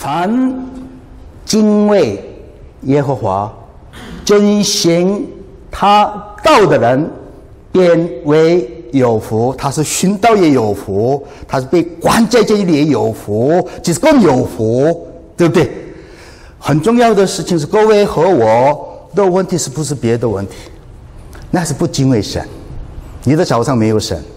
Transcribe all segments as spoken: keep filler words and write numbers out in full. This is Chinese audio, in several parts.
凡敬畏耶和华、遵行他道的人，便为有福。他是寻道也有福，他是被关在这里也有福，其实更有福，对不对？很重要的事情是，各位和我的问题是不是别的问题？那是不敬畏神。你的早上没有神，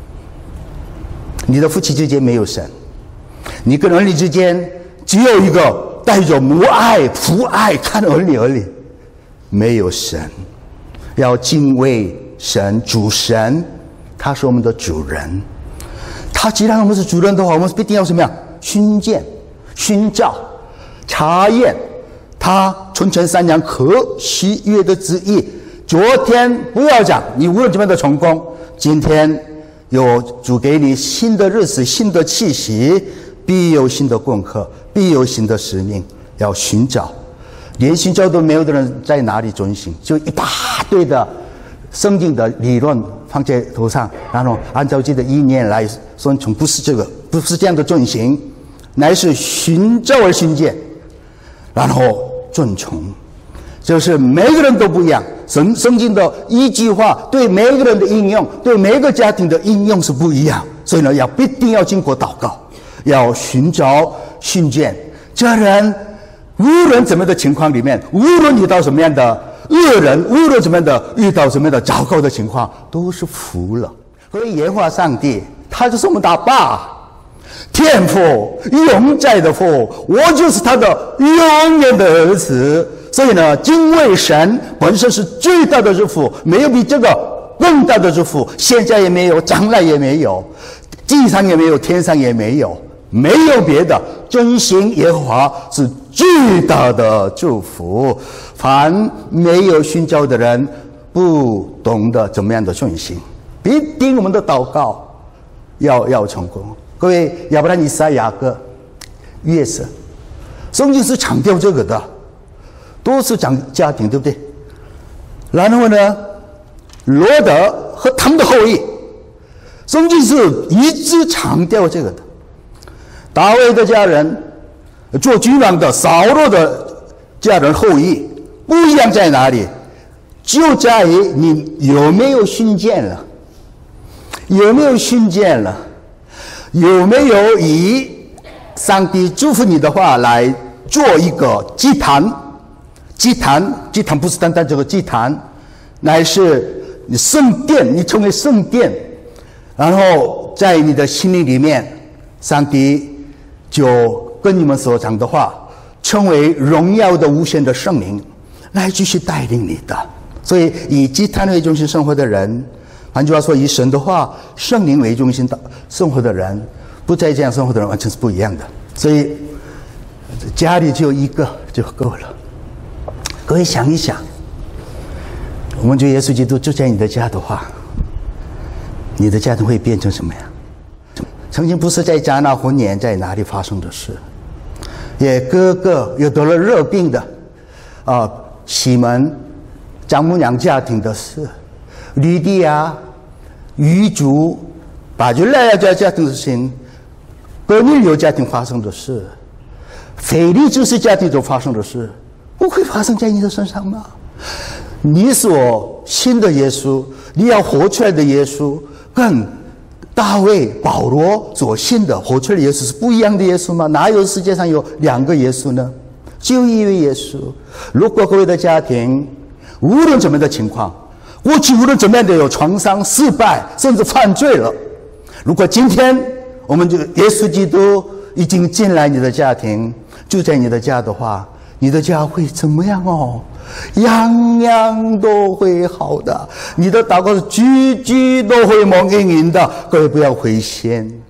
你的夫妻之间没有神，你跟儿女之间只有一个带着母爱、父爱看儿女而已，没有神。要敬畏神，主神，他是我们的主人。他既然我们是主人的话，我们必定要什么样？寻见、寻找、查验他存诚善良可喜悦的旨意。昨天不要讲你无论怎么样的成功，今天有主给你新的日子、新的气息，必有新的功课，必有新的使命要寻找。连寻找都没有的人在哪里遵行？就一大堆的圣经的理论放在头上，然后按照自己的意念来顺从，不是这个，不是这样的遵行，乃是寻找而寻见，然后遵从。就是每个人都不一样，圣圣经的一句话对每个人的应用，对每个家庭的应用是不一样，所以呢，要必定要经过祷告，要寻找、寻见。这人无论怎么样的情况里面，无论遇到什么样的恶人，无论怎么样的遇到什么样的糟糕的情况，都是服了。所以耶和华上帝，他就是我们的爸，天父，永在的父，我就是他的永远的儿子。所以呢，敬畏神本身是最大的祝福，没有比这个更大的祝福，现在也没有，将来也没有，地上也没有，天上也没有，没有别的。遵行耶和华是最大的祝福。凡没有寻找的人，不懂得怎么样的遵行，必定我们的祷告要要成功。各位，亚伯兰、以撒、雅各、约瑟，圣经是强调这个的。都是讲家庭，对不对？然后呢，罗德和他们的后裔，圣经是一直强调这个的。大卫的家人，做君王的扫罗的家人后裔，不一样在哪里？就在于你有没有训见了，有没有训见了，有没有以上帝祝福你的话来做一个祭坛。祭坛，祭坛不是单单这个祭坛，乃是你圣殿，你成为圣殿，然后在你的心灵里面，上帝就跟你们所讲的话，成为荣耀的无限的圣灵，来继续带领你的。所以以祭坛为中心生活的人，换句话说，以神的话、圣灵为中心的生活的人，不再这样生活的人，完全是不一样的。所以家里只有一个就够了。各位想一想，我们就耶稣基督住在你的家的话，你的家庭会变成什么样？曾经不是在迦拿婚宴在哪里发生的事，也哥哥又得了热病的啊、呃，西门丈母娘家庭的事，吕底亚、余族、巴居莱亚家家庭的事情，哥尼流家庭发生的事，腓力就是家庭中发生的事。不会发生在你的身上吗？你所信的耶稣，你要活出来的耶稣，跟大卫、保罗所信的活出来的耶稣是不一样的耶稣吗？哪有世界上有两个耶稣呢？只有一位耶稣。如果各位的家庭无论怎么样的情况，过去无论怎么样的有创伤、失败，甚至犯罪了，如果今天我们就耶稣基督已经进来你的家庭，住在你的家的话，你的家会怎么样哦？样样都会好的，你的祷告是句句都会蒙应允的。各位不要灰心。